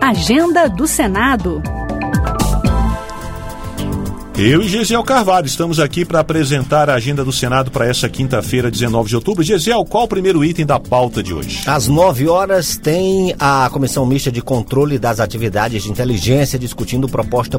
Agenda do Senado. Eu e Gesiel Carvalho estamos aqui para apresentar a agenda do Senado para essa quinta-feira, 19 de outubro. Gesiel, qual o primeiro item da pauta de hoje? Às 9 horas tem a Comissão Mista de Controle das Atividades de Inteligência discutindo proposta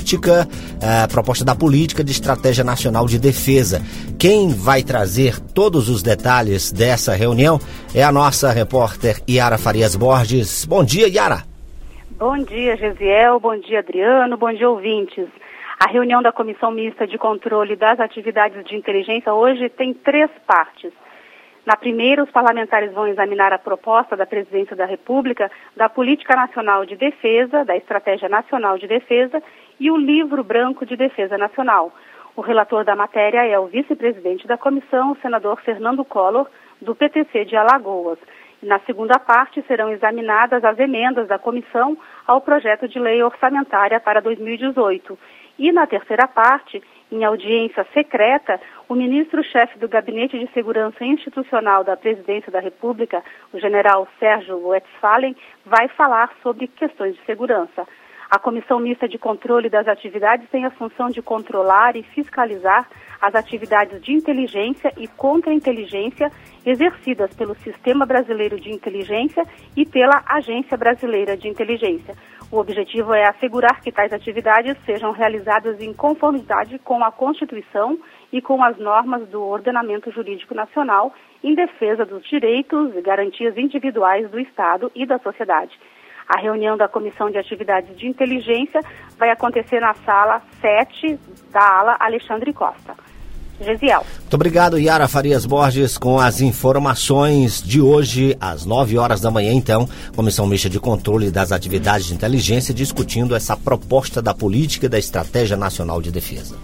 da Política de Estratégia Nacional de Defesa. Quem vai trazer todos os detalhes dessa reunião é a nossa repórter Yara Farias Borges. Bom dia, Yara. Bom dia, Gesiel. Bom dia, Adriano. Bom dia, ouvintes. A reunião da Comissão Mista de Controle das Atividades de Inteligência hoje tem 3 partes. Na primeira, os parlamentares vão examinar a proposta da Presidência da República da Política Nacional de Defesa, da Estratégia Nacional de Defesa e o Livro Branco de Defesa Nacional. O relator da matéria é o vice-presidente da comissão, o senador Fernando Collor, do PTC de Alagoas. Na segunda parte, serão examinadas as emendas da comissão ao projeto de lei orçamentária para 2018. E na terceira parte, em audiência secreta, o ministro-chefe do Gabinete de Segurança Institucional da Presidência da República, o general Sérgio Westphalen, vai falar sobre questões de segurança. A Comissão Mista de Controle das Atividades tem a função de controlar e fiscalizar as atividades de inteligência e contra-inteligência exercidas pelo Sistema Brasileiro de Inteligência e pela Agência Brasileira de Inteligência. O objetivo é assegurar que tais atividades sejam realizadas em conformidade com a Constituição e com as normas do ordenamento jurídico nacional em defesa dos direitos e garantias individuais do Estado e da sociedade. A reunião da Comissão de Atividades de Inteligência vai acontecer na sala 7 da ala Alexandre Costa. Gesiel. Muito obrigado, Yara Farias Borges, com as informações de hoje, às 9 horas da manhã, então, Comissão Mista de Controle das Atividades de Inteligência, discutindo essa proposta da Política e da Estratégia Nacional de Defesa.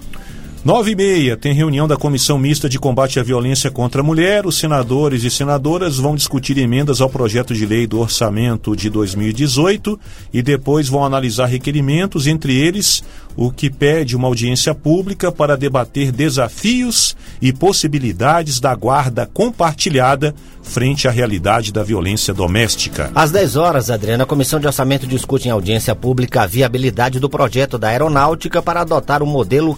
9h30, tem reunião da Comissão Mista de Combate à Violência contra a Mulher. Os senadores e senadoras vão discutir emendas ao projeto de lei do orçamento de 2018 e depois vão analisar requerimentos, entre eles o que pede uma audiência pública para debater desafios e possibilidades da guarda compartilhada frente à realidade da violência doméstica. Às 10 horas, Adriana, a Comissão de Orçamento discute em audiência pública a viabilidade do projeto da Aeronáutica para adotar o modelo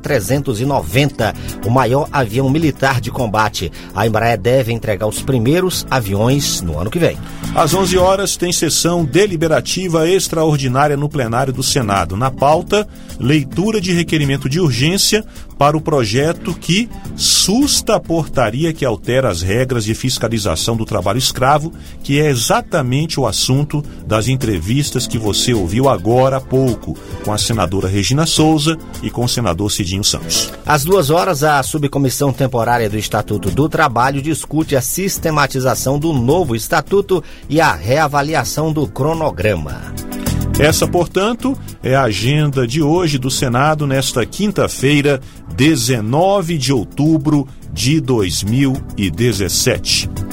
KC-390, o maior avião militar de combate. A Embraer deve entregar os primeiros aviões no ano que vem. Às 11 horas, tem sessão deliberativa extraordinária no plenário do Senado. Na pauta, leitura de requerimento de urgência para o projeto que susta a portaria que altera as regras de fiscalização do trabalho escravo, que é exatamente o assunto das entrevistas que você ouviu agora há pouco, com a senadora Regina Souza e com o senador Cidinho Santos. Às 2 horas, a Subcomissão Temporária do Estatuto do Trabalho discute a sistematização do novo estatuto e a reavaliação do cronograma. Essa, portanto, é a agenda de hoje do Senado nesta quinta-feira, 19 de outubro de 2017.